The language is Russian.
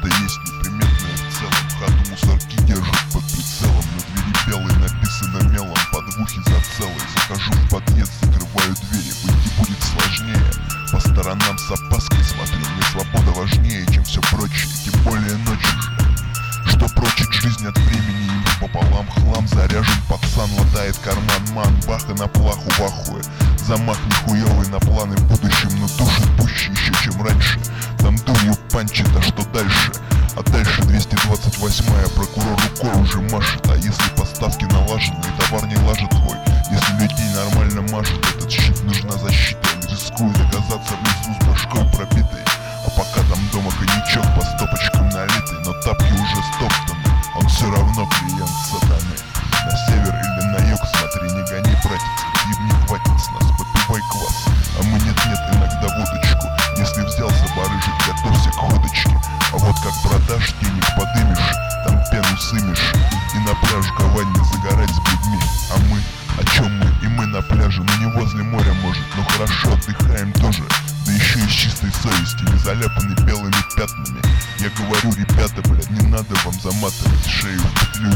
место есть неприметное в целом. Хату мусорки держат под прицелом. На двери белой написано мелом, подвухи зацелой. Захожу в подъезд, закрываю двери, выйти будет сложнее. По сторонам с опаской смотрю, мне свобода важнее, чем все прочее, тем более ночью же. Что прочит жизнь от времени, ему пополам хлам. Заряжен пацан, латает карман, ман, бах и на плаху вахуя. Замах нихуевый на планы в будущем, но душит пуще еще, чем раньше. Там дурью панчит, а что дальше? А дальше 228-я, прокурор рукой уже машет. А если поставки налажены и товар не лажет твой? Если людей нормально мажет, этот щит нужна защита. Он рискует оказаться в лесу с башкой пробитой. А пока там дома коньячок по стопочкам налитый, но тапки уже стоптаны, он все равно клиент сатаны. На север или на юг смотри, не гони, братец, хлеб не хватит с нас, попивай квас. А мы нет-нет, иногда водочку. Если взялся барыжить, готовься к ходочке. А вот как продашь, денег подымешь, там пену сымешь. И на пляж Гавани загорать с людьми. А мы, о чем мы? И мы на пляже, но не возле моря может. Но хорошо отдыхаем тоже, да еще и с чистой совести, не заляпанный белыми пятнами. Я говорю, ребята, блядь, не надо вам заматывать шею в петлю